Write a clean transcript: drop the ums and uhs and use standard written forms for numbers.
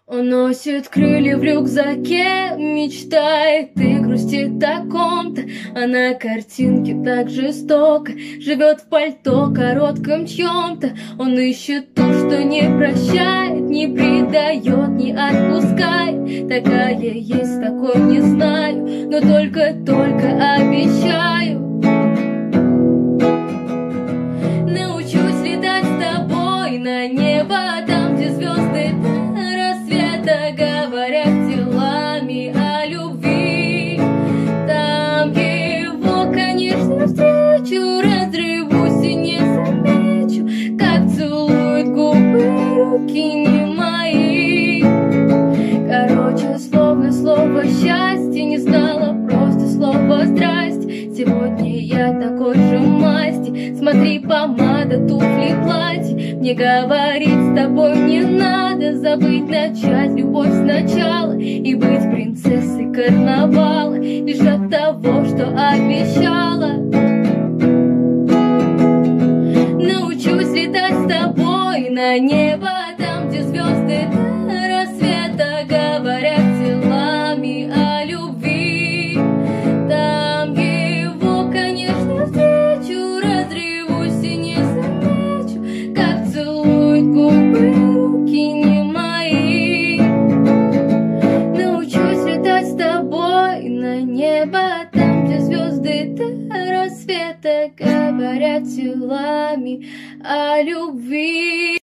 Он носит крылья в рюкзаке, мечтает и грустит о ком-то. А на картинке так жестоко живет в пальто коротком чьем-то. Он ищет то, что не прощает, не предает, не отпускает. Такая есть, такой не знаю, но только обещаю. Научусь летать с тобой на небо, там, где звезды говорят телами о любви. Там его, конечно, встречу, разрывусь и не замечу, как целуют губы руки не мои. Короче, слово счастье не знала, просто слово здрасте. Сегодня я такой же масти, смотри, помада, туфли, платье. Мне говорить с тобой не надо, забыть, начать любовь сначала и быть принцессой карнавала лишь от того, что обещала. Научусь летать с тобой на небо, там, где звезды до рассвета говорят телами о любви. Там его, конечно, встречу, разрывусь и не замечу, как целуют губы руки не мои. Научусь летать с тобой на небо, там, где звезды до рассвета говорят телами о любви.